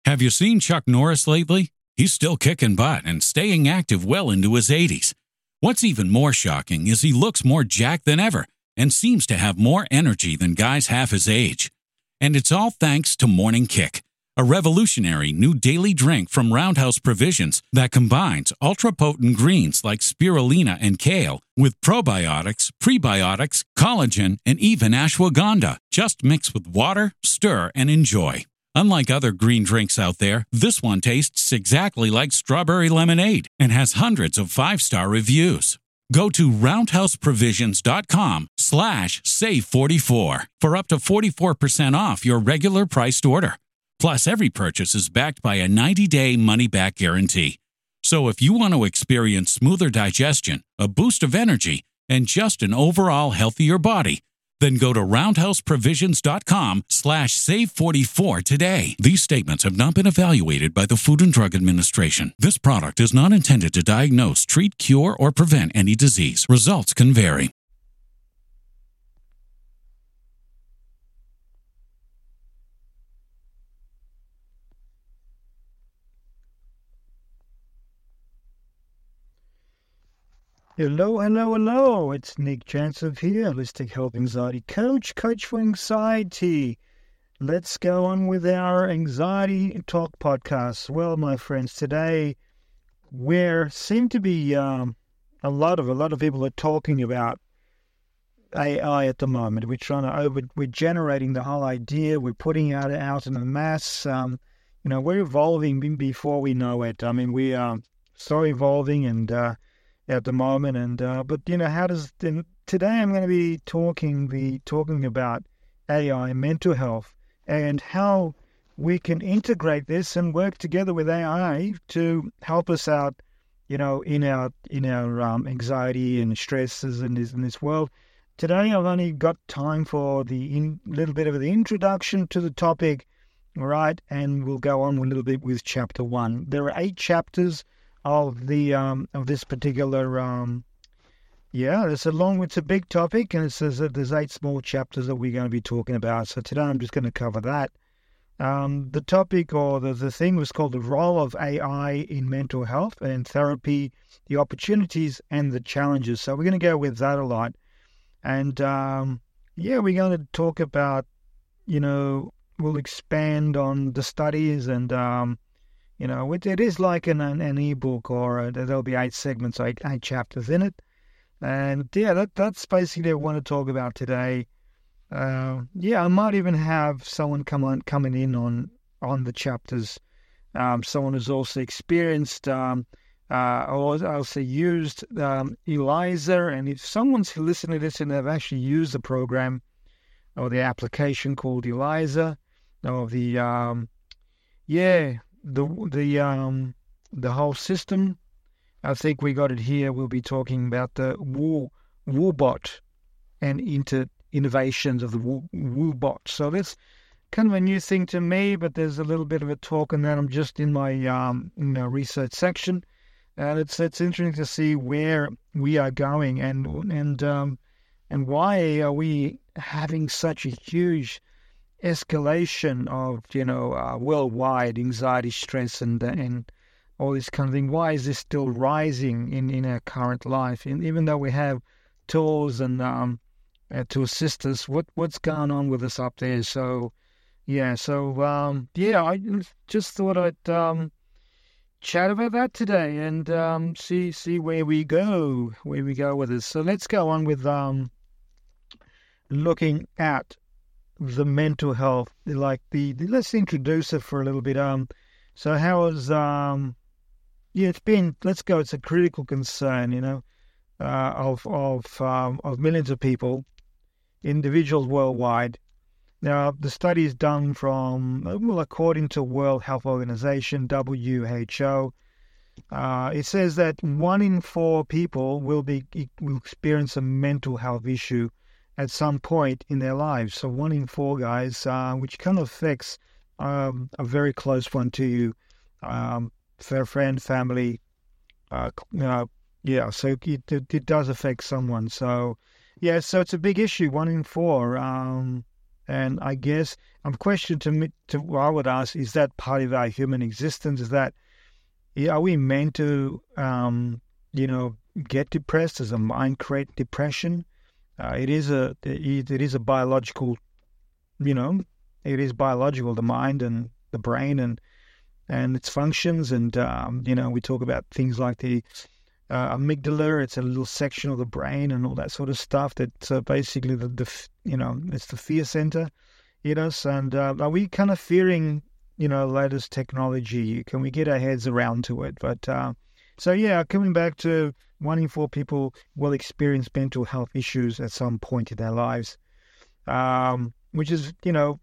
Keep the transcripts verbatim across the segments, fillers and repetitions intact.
Have you seen Chuck Norris lately? He's still kicking butt and staying active well into his eighties. What's even more shocking is he looks more jacked than ever and seems to have more energy than guys half his age. And it's all thanks to Morning Kick, a revolutionary new daily drink from Roundhouse Provisions that combines ultra-potent greens like spirulina and kale with probiotics, prebiotics, collagen, and even ashwagandha. Just mix with water, stir, and enjoy. Unlike other green drinks out there, this one tastes exactly like strawberry lemonade and has hundreds of five-star reviews. Go to roundhouseprovisions.com slash save44 for up to forty-four percent off your regular priced order. Plus, every purchase is backed by a ninety-day money-back guarantee. So if you want to experience smoother digestion, a boost of energy, and just an overall healthier body, then go to roundhouseprovisions.com slash save44 today. These statements have not been evaluated by the Food and Drug Administration. This product is not intended to diagnose, treat, cure, or prevent any disease. Results can vary. Hello, hello, hello. It's Nick Jantsev here, holistic health anxiety coach, coach for anxiety. Let's go on with our anxiety talk podcast. Well, my friends, today there seem to be um, a lot of a lot of people are talking about A I at the moment. We're trying to over, we're generating the whole idea. We're putting it out out in a mass. Um, you know, we're evolving before we know it. I mean, we are so evolving and. Uh, at the moment, and uh, but you know, how does then today I'm going to be talking the talking about A I, mental health, and how we can integrate this and work together with A I to help us out, you know, in our in our um, anxiety and stresses in this in this world. Today I've only got time for the in, little bit of the introduction to the topic, all right, and we'll go on a little bit with chapter one. There are eight chapters of the um of this particular um yeah it's a long it's a big topic, and it says that there's eight small chapters that we're going to be talking about. So today I'm just going to cover that. Um the topic or the, the thing was called the role of A I in mental health and therapy, the opportunities and the challenges. So we're going to go with that a lot. And um yeah we're going to talk about, you know, we'll expand on the studies, and um You know, it, it is like an, an, an e-book, or a, there'll be eight segments, eight, eight chapters in it. And yeah, that that's basically what I want to talk about today. Uh, yeah, I might even have someone come on, coming in on, on the chapters. Um, someone who's also experienced, um, uh, or also used um, Eliza. And if someone's listening to this and they've actually used the program or the application called Eliza, or the, um, yeah, The the um the whole system, I think we got it here. We'll be talking about the Woo WooBot and inter innovations of the Woo, WooBot. So that's kind of a new thing to me, but there's a little bit of a talk on that. I'm just in my um you know, research section, and it's it's interesting to see where we are going, and and um and why are we having such a huge escalation of, you know, uh, worldwide anxiety, stress, and and all this kind of thing. Why is this still rising in, in our current life? And even though we have tools and um uh, to assist us, what what's going on with us up there? So yeah, so um yeah, I just thought I'd um chat about that today and um see see where we go, where we go with this. So let's go on with um looking at the mental health, like the, the let's introduce it for a little bit. Um, so how is um, yeah, it's been. Let's go. It's a critical concern, you know, uh, of of um, of millions of people, individuals worldwide. Now, the study is done from, well, according to World Health Organization, W H O. Uh, it says that one in four people will be will experience a mental health issue at some point in their lives. So one in four guys, uh, which kind of affects um, a very close one to you, um, for friend, family, uh, uh, yeah, so it, it, it does affect someone. So, yeah, so it's a big issue, one in four. Um, And I guess a question to me, to what I would ask, is that part of our human existence? Is that, are we meant to, um, you know, get depressed? Does the mind create depression? Uh, it is a it, it is a biological, you know, it is biological, the mind and the brain and and its functions. And um, you know, we talk about things like the uh, amygdala. It's a little section of the brain and all that sort of stuff. That's uh, basically the, the you know, it's the fear center in us. And uh, are we kind of fearing, you know, latest technology? Can we get our heads around to it? But uh, so yeah, coming back to one in four people will experience mental health issues at some point in their lives, um, which is, you know,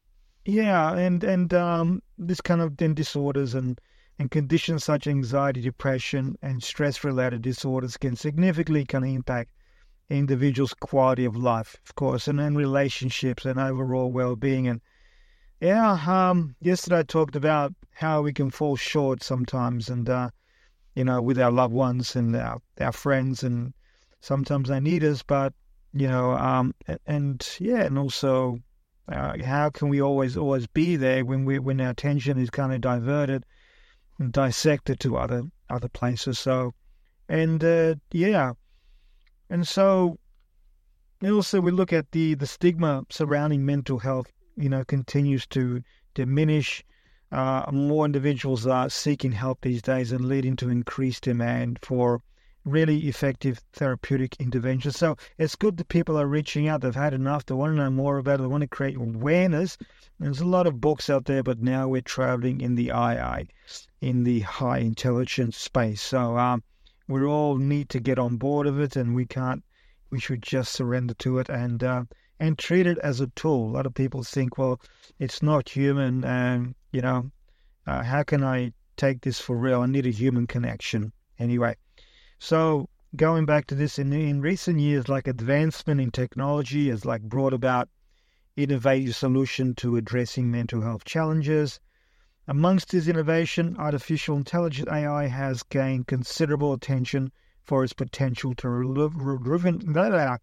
yeah, and and um, this kind of then disorders and and conditions such as anxiety, depression, and stress-related disorders can significantly kind of impact individuals' quality of life, of course, and then relationships and overall well-being. And yeah, um, yesterday I talked about how we can fall short sometimes, and uh, you know, with our loved ones and our, our friends, and sometimes they need us, but you know, um, and, and yeah, and also uh, how can we always always be there when we when our attention is kind of diverted and dissected to other other places? So, and uh, yeah, and so and also we look at the the stigma surrounding mental health. You know, continues to diminish. Uh, more individuals are seeking help these days, and leading to increased demand for really effective therapeutic interventions. So it's good that people are reaching out. They've had enough. They want to know more about it. They want to create awareness. There's a lot of books out there, but now we're traveling in the I I, in the high intelligence space. So um, we all need to get on board of it, and we can't. We should just surrender to it and uh, and treat it as a tool. A lot of people think, well, it's not human, and you know, uh, how can I take this for real? I need a human connection. Anyway, so going back to this, in, in recent years, like advancement in technology has like brought about innovative solution to addressing mental health challenges. Amongst this innovation, artificial intelligence A I has gained considerable attention for its potential to relive, re,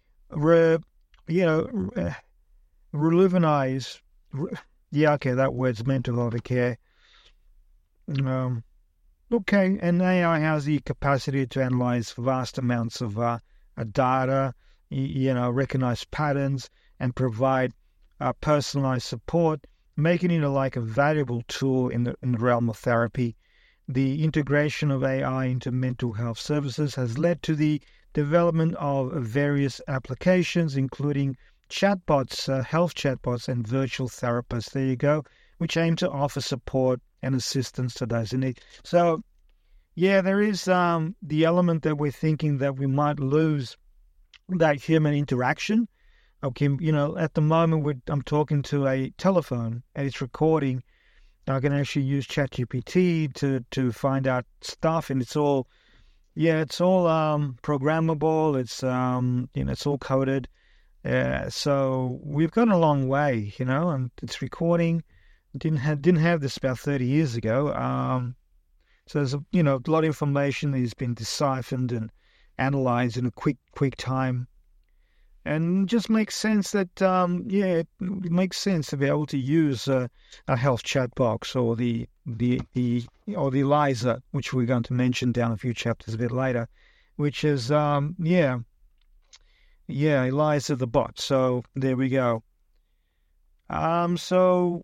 re, you know, re, revolutionize. Re, yeah, okay, that word's mental health care. Um, okay, and A I has the capacity to analyze vast amounts of uh, data, you know, recognize patterns, and provide uh, personalized support, making it like a valuable tool in the, in the realm of therapy. The integration of A I into mental health services has led to the development of various applications, including chatbots, uh, health chatbots, and virtual therapists. There you go, which aim to offer support and assistance to those in need. So, yeah, there is um, the element that we're thinking that we might lose that human interaction. Okay, you know, at the moment we're, I'm talking to a telephone and it's recording. I can actually use ChatGPT to to find out stuff, and it's all, yeah, it's all um, programmable. It's um, you know, it's all coded. Uh, so we've gone a long way, you know, and it's recording. Didn't have didn't have this about thirty years ago. Um, so there's a, you know, a lot of information that has been deciphered and analyzed in a quick quick time, and it just makes sense that um, yeah, it, it makes sense to be able to use uh, a health chat box or the the the or the Eliza, which we're going to mention down a few chapters a bit later, which is um, yeah. Yeah, Eliza the bot. So there we go. Um, so,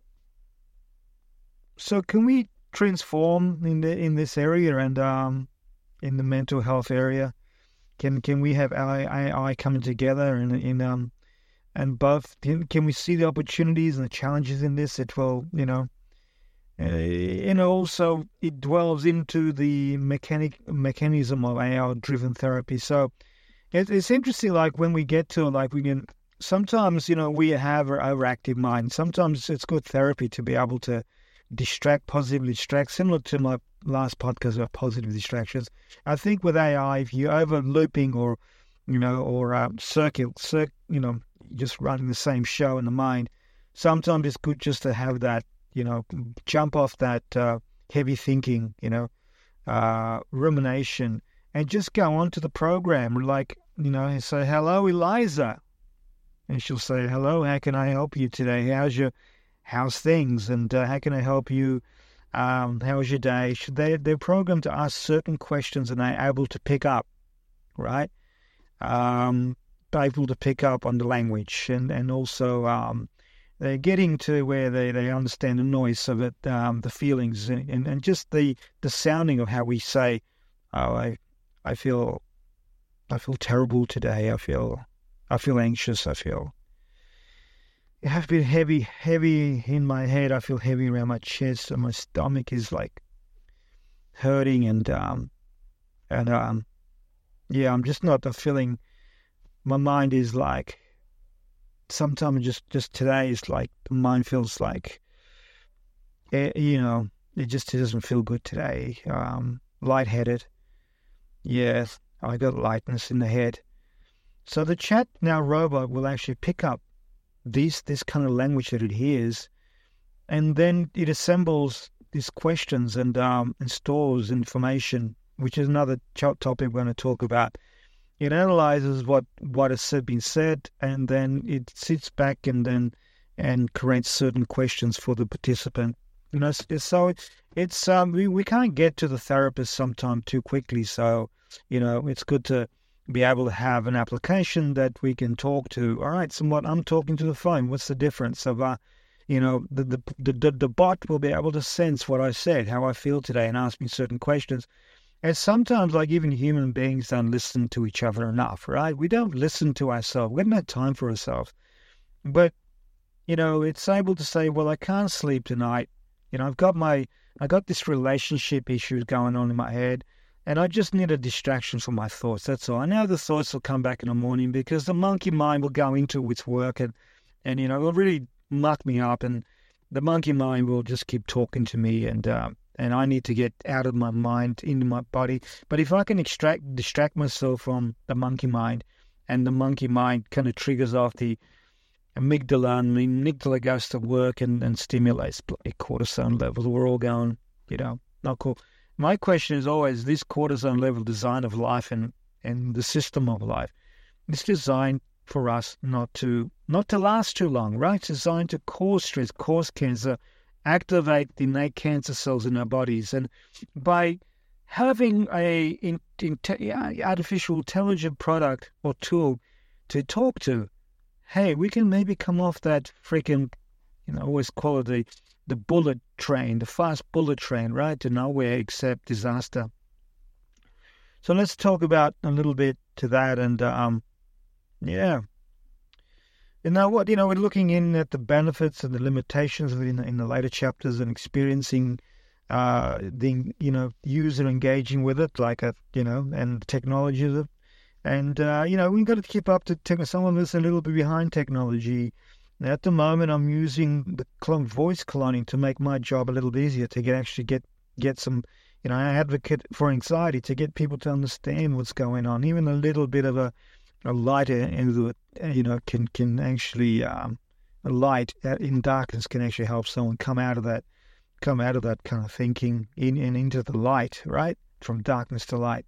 so can we transform in the in this area and um, in the mental health area? Can can we have A I coming together and in um, and both? Can, can we see the opportunities and the challenges in this? It will, you know, uh, and also it dwells into the mechanic mechanism of A I-driven therapy. So. It's interesting, like when we get to like we can sometimes, you know, we have an overactive mind. Sometimes it's good therapy to be able to distract, positively distract, similar to my last podcast about positive distractions. I think with A I, if you're over looping or, you know, or uh, circuit, circ, you know, just running the same show in the mind, sometimes it's good just to have that, you know, jump off that uh, heavy thinking, you know, uh, rumination, and just go on to the program. Like, you know, say, hello, Eliza. and she'll say, "Hello, how can I help you today? How's your, how's things? And uh, how can I help you? Um, how was your day?" They, they're programmed to ask certain questions, and they're able to pick up, right? Um, able to pick up on the language, and, and also um, they're getting to where they, they understand the noise of it, um, the feelings, and, and, and just the, the sounding of how we say, "Oh, I I feel I feel terrible today. I feel I feel anxious. I feel I have been heavy, heavy in my head. I feel heavy around my chest, and my stomach is like hurting, and um and um yeah, I'm just not feeling. My mind is like, sometimes just, just today is like, the mind feels like, you know, it just doesn't feel good today. Um, lightheaded. Yeah, I got lightness in the head." So the chat now robot will actually pick up this, this kind of language that it hears, and then it assembles these questions and, um, and stores information, which is another topic we're going to talk about. It analyzes what, what has been said, and then it sits back and then and creates certain questions for the participant. You know, so it's, it's um we, we can't get to the therapist sometime too quickly. So, you know, it's good to be able to have an application that we can talk to. All right, somewhat I'm talking to the phone. What's the difference of uh you know, the the the, the bot will be able to sense what I said, how I feel today, and ask me certain questions. And sometimes, like, even human beings don't listen to each other enough, right? We don't listen to ourselves. We don't have time for ourselves. But, you know, it's able to say, well, I can't sleep tonight. You know, I've got my, I got this relationship issues going on in my head, and I just need a distraction from my thoughts. That's all. I know the thoughts will come back in the morning, because the monkey mind will go into its work, and, and you know, it'll really muck me up, and the monkey mind will just keep talking to me, and, um, and I need to get out of my mind into my body. But if I can extract, distract myself from the monkey mind, and the monkey mind kind of triggers off the amygdala, and the amygdala goes to work and, and stimulates cortisol levels, we're all going, you know, not cool. My question is always, this cortisol level design of life and, and the system of life, it's designed for us not to not to last too long, right? It's designed to cause stress, cause cancer, activate the innate cancer cells in our bodies. And by having a in, in, artificial intelligent product or tool to talk to, hey, we can maybe come off that freaking, you know, I always call it the, the bullet train, the fast bullet train, right, to nowhere except disaster. So let's talk about a little bit to that, and um, yeah. And now what, you know, we're looking in at the benefits and the limitations of it in, in the later chapters, and experiencing uh, the, you know, user engaging with it, like, a, you know, and the technology of it. And, uh, you know, we've got to keep up to tech. Some of us are a little bit behind technology. Now, at the moment, I'm using the clone, voice cloning to make my job a little easier, to get actually get, get some, you know, I advocate for anxiety, to get people to understand what's going on. Even a little bit of a, a light into it, you know, can can actually um, a light in darkness can actually help someone come out of that, come out of that kind of thinking in and into the light, right, from darkness to light.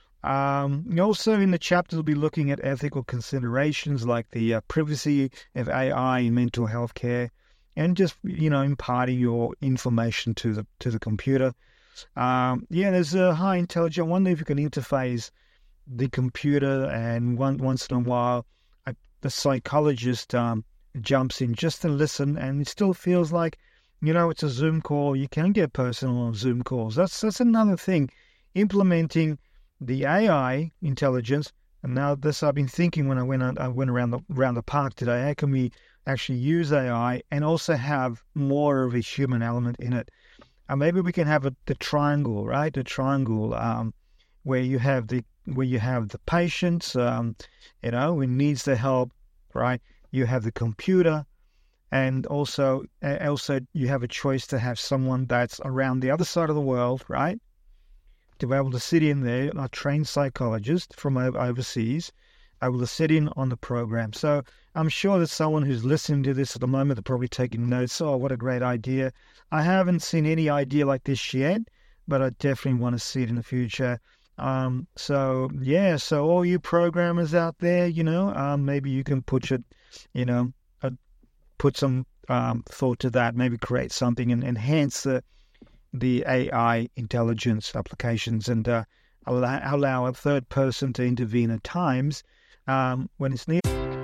Um, also, in the chapter, we'll be looking at ethical considerations like the uh, privacy of A I in mental health care, and just, you know, imparting your information to the to the computer. Um, yeah, there's a high intelligence. I wonder if you can interface the computer, and one, once in a while I, the psychologist um, jumps in just to listen, and it still feels like, you know, it's a Zoom call. You can get personal on Zoom calls. That's that's another thing, implementing the A I intelligence. And now this, I've been thinking when I went I went around the around the park today, how can we actually use A I and also have more of a human element in it? And maybe we can have a, the triangle, right? The triangle um, where you have the where you have the patient, um, you know, who needs the help, right? You have the computer, and also uh, also you have a choice to have someone that's around the other side of the world, right? To be able to sit in there, a trained psychologist from overseas, able to sit in on the program. So I'm sure that someone who's listening to this at the moment, they're probably taking notes. Oh, what a great idea. I haven't seen any idea like this yet, but I definitely want to see it in the future. Um, so, yeah, so all you programmers out there, you know, um, maybe you can put your, you know, uh, put some um, thought to that, maybe create something and enhance the the A I intelligence applications and uh, allow, allow a third person to intervene at times um, when it's needed.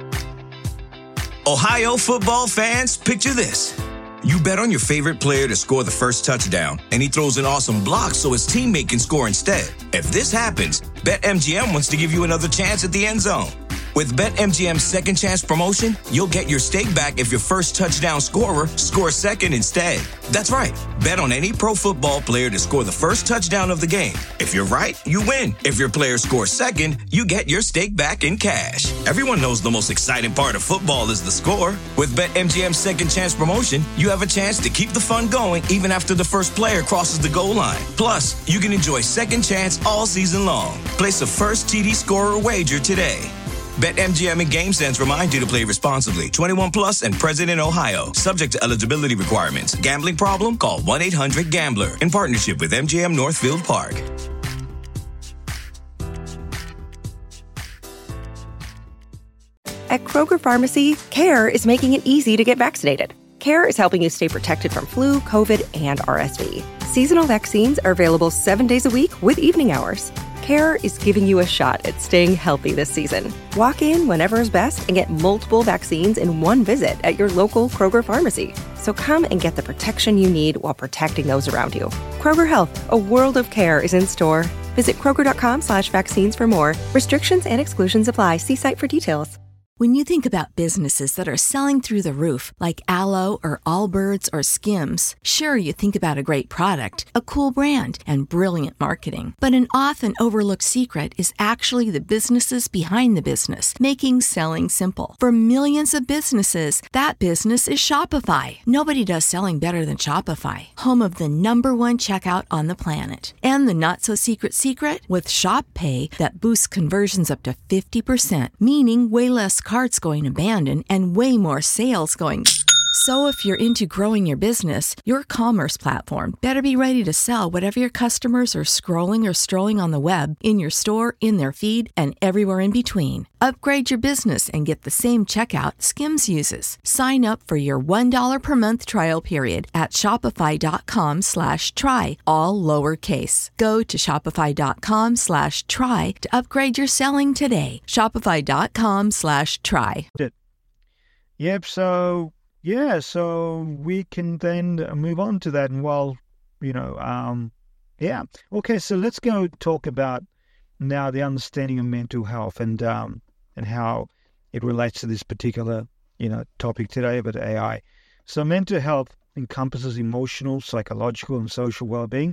Ohio football fans, picture this. You bet on your favorite player to score the first touchdown, and he throws an awesome block so his teammate can score instead. If this happens, BetMGM wants to give you another chance at the end zone. With BetMGM's Second Chance promotion, you'll get your stake back if your first touchdown scorer scores second instead. That's right. Bet on any pro football player to score the first touchdown of the game. If you're right, you win. If your player scores second, you get your stake back in cash. Everyone knows the most exciting part of football is the score. With BetMGM's Second Chance promotion, you have a chance to keep the fun going even after the first player crosses the goal line. Plus, you can enjoy Second Chance all season long. Place a first T D scorer wager today. BetMGM and GameSense remind you to play responsibly. twenty-one plus and present in Ohio. Subject to eligibility requirements. Gambling problem? Call one eight hundred gambler. In partnership with M G M Northfield Park. At Kroger Pharmacy, CARE is making it easy to get vaccinated. CARE is helping you stay protected from flu, COVID, and R S V. Seasonal vaccines are available seven days a week with evening hours. CARE is giving you a shot at staying healthy this season. Walk in whenever is best and get multiple vaccines in one visit at your local Kroger pharmacy. So come and get the protection you need while protecting those around you. Kroger Health, a world of care is in store. Visit Kroger.com slash vaccines for more. Restrictions and exclusions apply. See site for details. When you think about businesses that are selling through the roof, like Aloe or Allbirds or Skims, sure, you think about a great product, a cool brand, and brilliant marketing. But an often overlooked secret is actually the businesses behind the business, making selling simple. For millions of businesses, that business is Shopify. Nobody does selling better than Shopify, home of the number one checkout on the planet. And the not-so-secret secret? With Shop Pay, that boosts conversions up to fifty percent, meaning way less carts going abandoned and way more sales going. So if you're into growing your business, your commerce platform better be ready to sell whatever your customers are scrolling or strolling on the web, in your store, in their feed, and everywhere in between. Upgrade your business and get the same checkout Skims uses. Sign up for your one dollar per month trial period at shopify.com slash try, all lowercase. Go to shopify.com slash try to upgrade your selling today. Shopify.com slash try. Yep, so... Yeah, so we can then move on to that. And while, you know, um, yeah. Okay, so let's go talk about now the understanding of mental health and um, and how it relates to this particular, you know, topic today about A I. So mental health encompasses emotional, psychological, and social well-being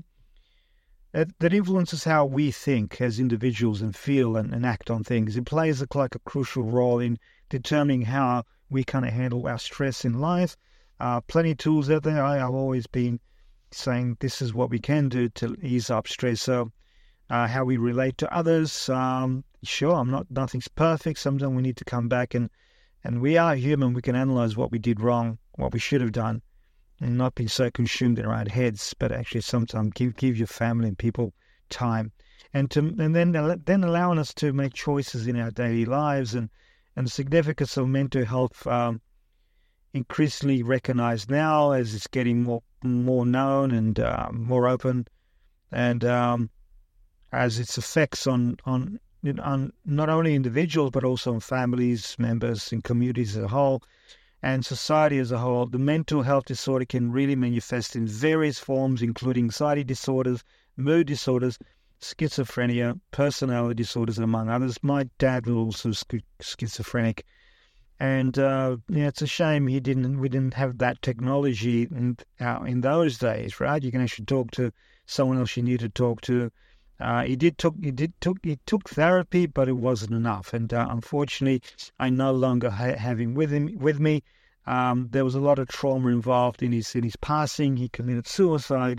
that, that influences how we think as individuals and feel and, and act on things. It plays a, like a crucial role in determining how we kind of handle our stress in life. Uh, plenty of tools out there. I, I've always been saying this is what we can do to ease up stress. So uh, how we relate to others. Um, sure, I'm not. Nothing's perfect. Sometimes we need to come back and, and we are human. We can analyze what we did wrong, what we should have done, and not be so consumed in our own heads. But actually, sometimes give give your family and people time, and to and then then allowing us to make choices in our daily lives. And And the significance of mental health um, increasingly recognized now as it's getting more more known and uh, more open, and um, as its effects on on on not only individuals but also on families, members, and communities as a whole, and society as a whole. The mental health disorder can really manifest in various forms, including anxiety disorders, mood disorders, schizophrenia, personality disorders, among others. My dad was also schizophrenic, and uh, yeah, it's a shame he didn't. We didn't have that technology in uh, in those days, right? You can actually talk to someone else you need to talk to. Uh, he did took he did took he took therapy, but it wasn't enough, and uh, unfortunately, I no longer ha- have him with him with me. Um, there was a lot of trauma involved in his in his passing. He committed suicide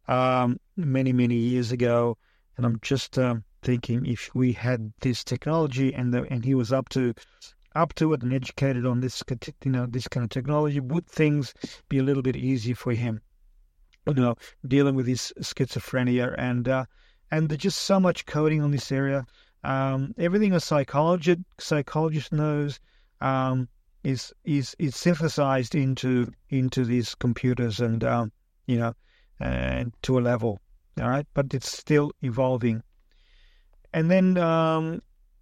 um, many many years ago. And I'm just um, thinking, if we had this technology and the, and he was up to up to it and educated on this, you know, this kind of technology, would things be a little bit easier for him? You know, dealing with his schizophrenia and uh, and there's just so much coding on this area. Um, everything a psychologist psychologist knows, um, is is is synthesized into into these computers and um, you know and to a level, all right, but it's still evolving. And then um,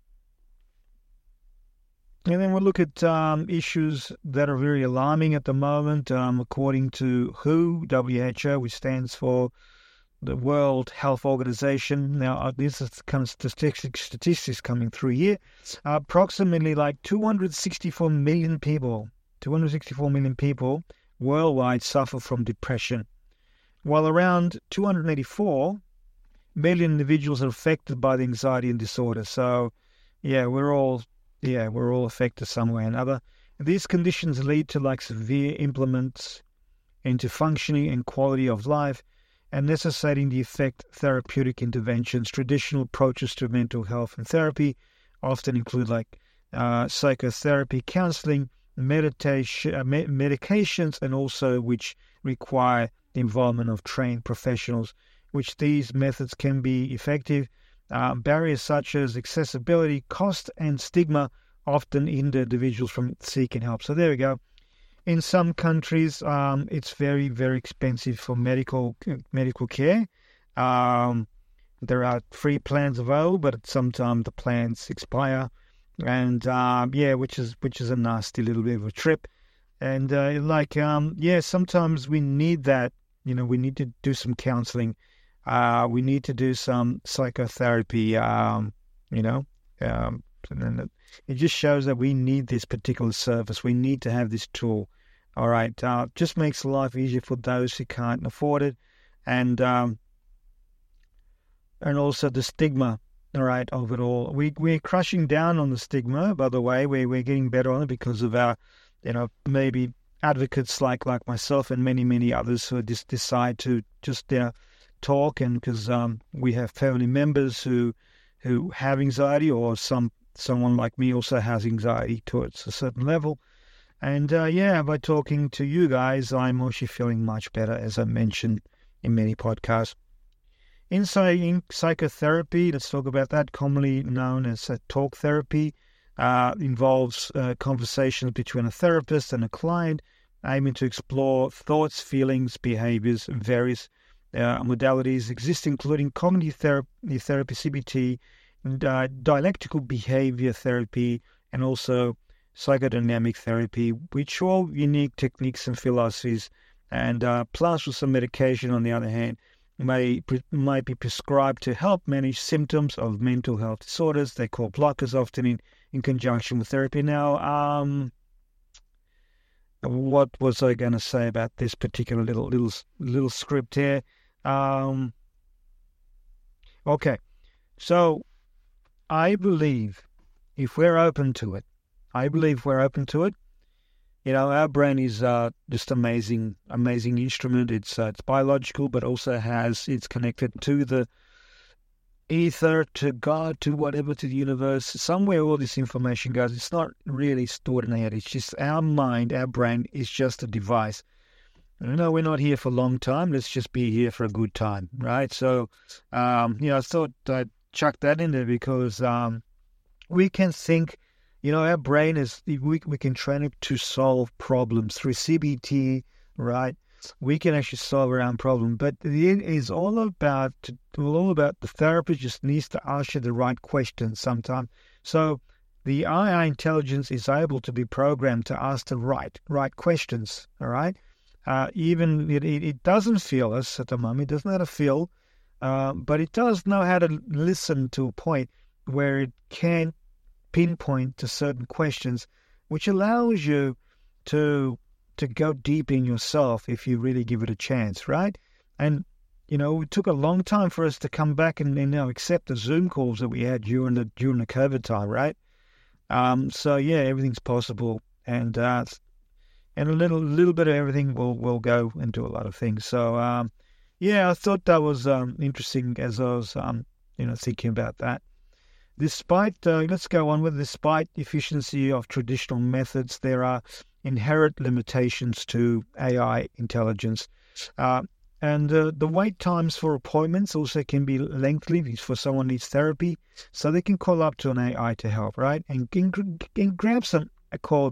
and then we'll look at um, issues that are very alarming at the moment. Um, according to W H O, W H O, which stands for the World Health Organization. Now, uh, this is kind of statistics, statistics coming through here. Uh, approximately like two hundred sixty-four million people, two hundred sixty-four million people worldwide suffer from depression, while around two hundred eighty-four million individuals are affected by the anxiety and disorder. So, yeah, we're all, yeah, we're all affected some way or another. These conditions lead to like severe implements into functioning and quality of life, and necessitating the effect therapeutic interventions. Traditional approaches to mental health and therapy often include like uh, psychotherapy, counseling, meditation, uh, me- medications, and also which require the involvement of trained professionals, which these methods can be effective. Uh, barriers such as accessibility, cost, and stigma often hinder individuals from seeking help. So there we go. In some countries, um, it's very, very expensive for medical medical care. Um, there are free plans available, but sometimes the plans expire, and uh, yeah, which is which is a nasty little bit of a trip. And uh, like um, yeah, sometimes we need that. You know, we need to do some counseling. Uh, we need to do some psychotherapy. Um, you know, um, and it, it just shows that we need this particular service. We need to have this tool. All right, uh, just makes life easier for those who can't afford it, and um, and also the stigma, all right, of it all. We we're crushing down on the stigma. By the way, we we're getting better on it because of our, you know, maybe advocates like like myself and many many others who just decide to just you know, talk, and because um, we have family members who who have anxiety, or some someone like me also has anxiety towards a certain level. And uh, yeah, by talking to you guys, I'm actually feeling much better, as I mentioned in many podcasts. In, in psychotherapy, let's talk about that, commonly known as uh, talk therapy, uh, involves uh, conversations between a therapist and a client, aiming to explore thoughts, feelings, behaviors, various uh, modalities exist, including cognitive therapy, therapy C B T, and, uh, dialectical behavior therapy, and also psychodynamic therapy, which are all unique techniques and philosophies, and uh, plus with some medication, on the other hand, may might be prescribed to help manage symptoms of mental health disorders. They call blockers, often in, in conjunction with therapy. Now, um, what was I going to say about this particular little little little script here? Um, okay, so I believe if we're open to it, I believe we're open to it. You know, our brain is uh, just amazing, amazing instrument. It's uh, it's biological, but also has it's connected to the ether, to God, to whatever, to the universe. Somewhere all this information goes. It's not really stored in our head. It's just our mind, our brain is just a device. You know, we're not here for a long time. Let's just be here for a good time, right? So, um, you know, I thought I'd chuck that in there because um, we can think. You know, our brain is, we, we can train it to solve problems through C B T, right? We can actually solve our own problem. But it is all about, all about the therapist just needs to ask you the right questions sometimes. So the A I intelligence is able to be programmed to ask the right, right questions, all right? Uh, even it, it, it doesn't feel us at the moment. It doesn't know how to feel, uh, but it does know how to listen to a point where it can pinpoint to certain questions, which allows you to to go deep in yourself if you really give it a chance, right? And, you know, it took a long time for us to come back and, and you know, accept the Zoom calls that we had during the during the COVID time, right? Um, so yeah, everything's possible, and uh, and a little little bit of everything will will go into a lot of things. So um, yeah, I thought that was um, interesting as I was um, you know thinking about that. Despite, uh, let's go on with, despite the efficiency of traditional methods, there are inherent limitations to A I intelligence. Uh, and uh, the wait times for appointments also can be lengthy for someone needs therapy. So they can call up to an A I to help, right? And can, can grab some called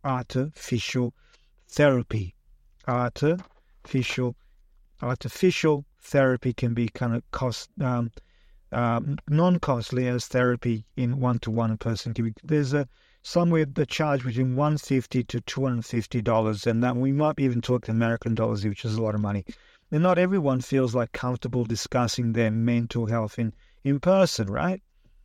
artificial therapy. Artificial, artificial therapy can be kind of cost, um, um, non-costly as therapy in one-to-one in person. Can be, there's a somewhere the charge between one hundred fifty dollars to two hundred fifty dollars, and that we might even talk American dollars, which is a lot of money. And not everyone feels like comfortable discussing their mental health in, in person, right?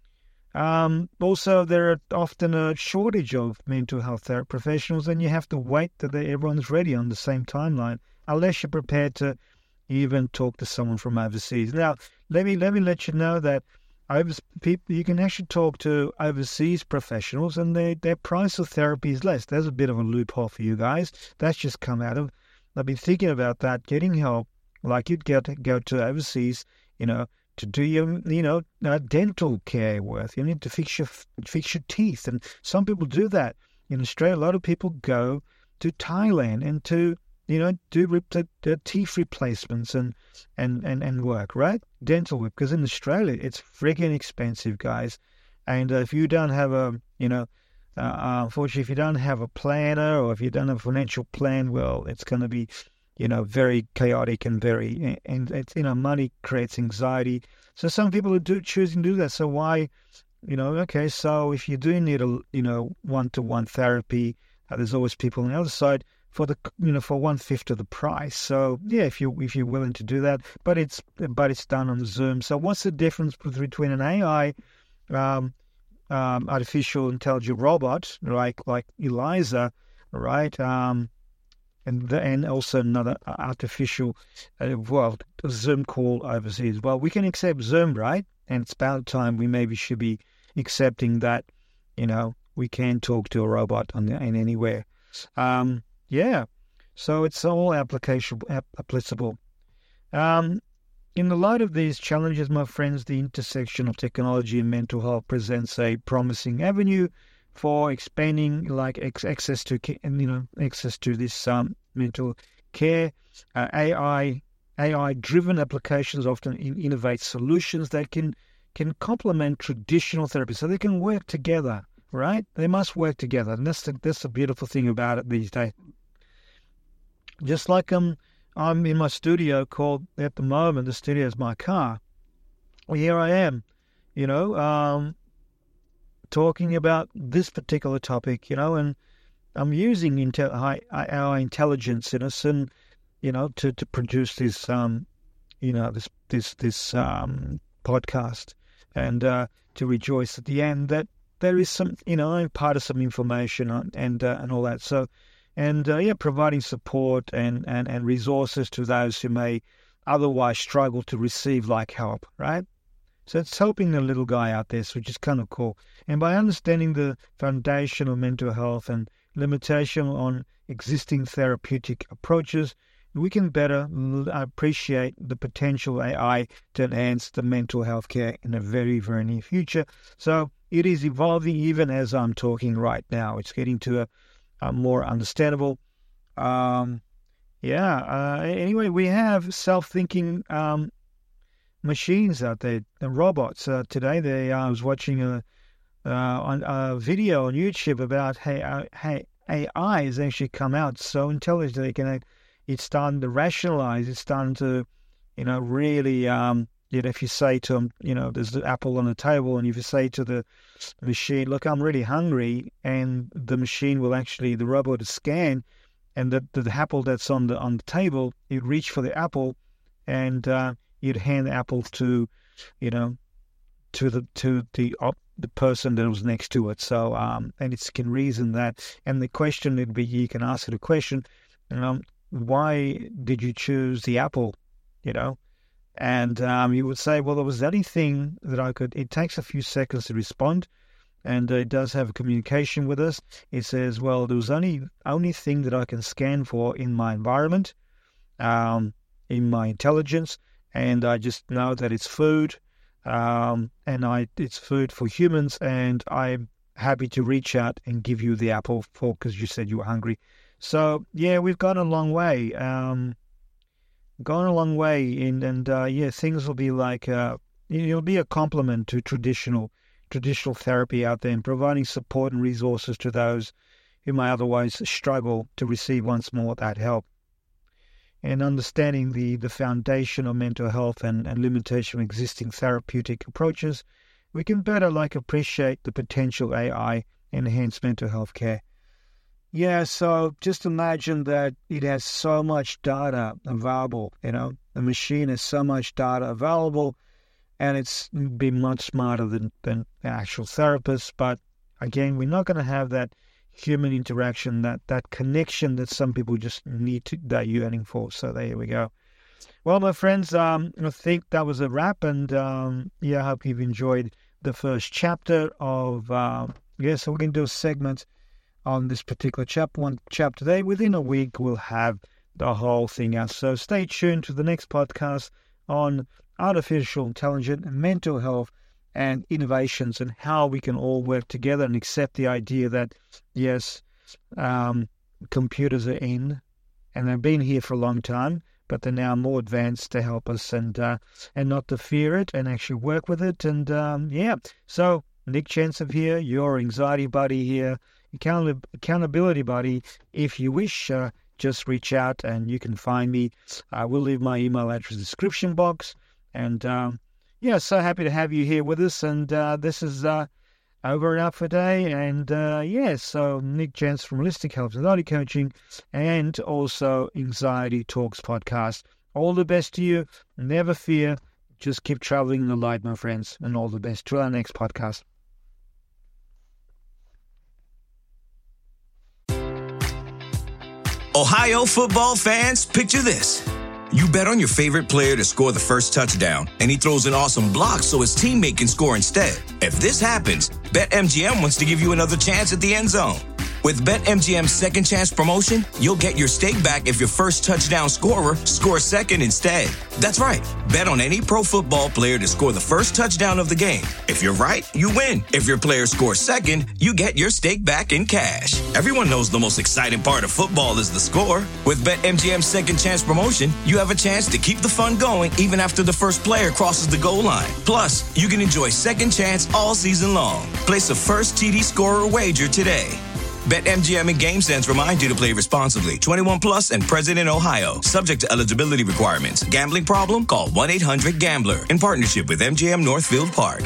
Um, also, there are often a shortage of mental health therapy professionals, and you have to wait till they, everyone's ready on the same timeline, unless you're prepared to even talk to someone from overseas. Now, let me let me let you know that over, people, you can actually talk to overseas professionals, and they, their price of therapy is less. There's a bit of a loophole for you guys. That's just come out of. I've been thinking about that, getting help. Like you'd get go to overseas, you know, to do your, you know, uh, dental care worth. You need to fix your fix your teeth, and some people do that in Australia. A lot of people go to Thailand and to, you know, do rip the, the teeth replacements and, and and and work, right? Dental work, because in Australia it's friggin' expensive, guys. And uh, if you don't have a, you know, uh, unfortunately, if you don't have a planner or if you don't have a financial plan, well, it's going to be, you know, very chaotic and very, and it's, you know, money creates anxiety. So some people are do, choosing to do that. So why, you know, okay, so if you do need a, you know, one-to-one therapy, uh, there's always people on the other side for the, you know, for one-fifth of the price. So yeah, if you if you're willing to do that, but it's but it's done on Zoom. So what's the difference between an A I, um, um, artificial intelligent robot, like like Eliza, right? Um, And, the, and also another artificial, uh, well, Zoom call overseas. Well, we can accept Zoom, right? And it's about time we maybe should be accepting that, you know, we can talk to a robot on the, in anywhere. Um, yeah, so it's all application, applicable. Um, in the light of these challenges, my friends, the intersection of technology and mental health presents a promising avenue for expanding, like access to, you know, access to this um, mental care. Uh, A I, A I-driven applications often innovate solutions that can can complement traditional therapy, so they can work together, right? They must work together, and that's the that's the beautiful thing about it these days. Just like um, I'm in my studio, called at the moment the studio is my car. Well, here I am, you know. Um, talking about this particular topic, you know, and I'm using intel- high, our intelligence in us, and you know, to, to produce this, um, you know, this this this um, podcast, and uh, to rejoice at the end that there is some, you know, I'm part of some information on, and uh, and all that. So, and uh, yeah, providing support and, and and resources to those who may otherwise struggle to receive like help, right? So it's helping the little guy out there, which is kind of cool. And by understanding the foundation of mental health and limitation on existing therapeutic approaches, we can better appreciate the potential A I to enhance the mental health care in a very, very near future. So it is evolving even as I'm talking right now. It's getting to a, a more understandable. Um, yeah. Uh, anyway, we have self-thinking um machines out there, the robots. Uh, today, they uh, I was watching a, uh, on a video on YouTube about hey, uh, hey, A I has actually come out so intelligent they can. It's starting to rationalize. It's starting to, you know, really. Um, you know, if you say to them, you know, there's the apple on the table, and if you say to the machine, "Look, I'm really hungry," and the machine will actually, the robot will scan, and the the apple that's on the on the table, you reach for the apple, and uh, you'd hand the apple to, you know, to the to the op, the person that was next to it. So, um, and it can reason that. And the question would be, you can ask it a question, um, why did you choose the apple? You know, and um, you would say, well, there was anything that I could. It takes a few seconds to respond, and uh, it does have a communication with us. It says, well, there was only only thing that I can scan for in my environment, um, in my intelligence. And I just know that it's food, um, and I it's food for humans, and I'm happy to reach out and give you the apple for because you said you were hungry. So yeah, we've gone a long way, um, gone a long way, in, and uh, yeah, things will be like uh, it'll be a complement to traditional traditional therapy out there, and providing support and resources to those who may otherwise struggle to receive once more that help. And understanding the, the foundation of mental health and, and limitation of existing therapeutic approaches, we can better like appreciate the potential A I enhanced mental health care. Yeah, so just imagine that it has so much data available, you know, the machine has so much data available, and it's been much smarter than, than the actual therapist. But again, we're not going to have that human interaction, that, that connection that some people just need to, that yearning for. So there we go. Well, my friends, um, I think that was a wrap. And um, yeah, I hope you've enjoyed the first chapter of, uh, yeah, so we're going to do a segment on this particular chapter, one chapter today. Within a week, we'll have the whole thing out. So stay tuned to the next podcast on artificial intelligence and mental health and innovations and how we can all work together and accept the idea that, yes, um, computers are in and they've been here for a long time, but they're now more advanced to help us and uh, and not to fear it and actually work with it. And um, yeah, so Nick Chancev here, your anxiety buddy here, Account- accountability buddy. If you wish, uh, just reach out and you can find me. I will leave my email address in the description box. And um, yeah, so happy to have you here with us. And uh, this is uh, over and out for today. And uh, yeah, so Nick Jantz from Holistic Health Anxiety Coaching and also Anxiety Talks podcast. All the best to you. Never fear. Just keep traveling in the light, my friends. And all the best. Till our next podcast. Ohio football fans, picture this. You bet on your favorite player to score the first touchdown, and he throws an awesome block so his teammate can score instead. If this happens, BetMGM wants to give you another chance at the end zone. With BetMGM's Second Chance promotion, you'll get your stake back if your first touchdown scorer scores second instead. That's right. Bet on any pro football player to score the first touchdown of the game. If you're right, you win. If your player scores second, you get your stake back in cash. Everyone knows the most exciting part of football is the score. With BetMGM's Second Chance promotion, you have a chance to keep the fun going even after the first player crosses the goal line. Plus, you can enjoy Second Chance all season long. Place a first T D scorer wager today. BetMGM and GameSense remind you to play responsibly. twenty-one plus and present in Ohio. Subject to eligibility requirements. Gambling problem? Call one eight hundred gambler. In partnership with M G M Northfield Park.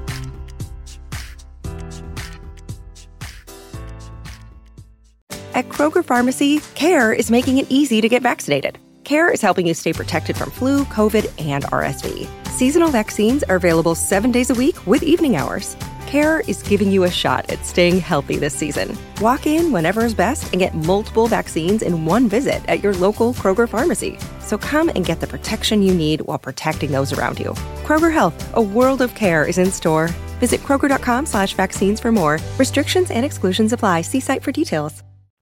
At Kroger Pharmacy, CARE is making it easy to get vaccinated. CARE is helping you stay protected from flu, COVID, and R S V. Seasonal vaccines are available seven days a week with evening hours. CARE is giving you a shot at staying healthy this season. Walk in whenever is best and get multiple vaccines in one visit at your local Kroger pharmacy. So come and get the protection you need while protecting those around you. Kroger Health, a world of care is in store. Visit Kroger.com slash vaccines for more. Restrictions and exclusions apply. See site for details.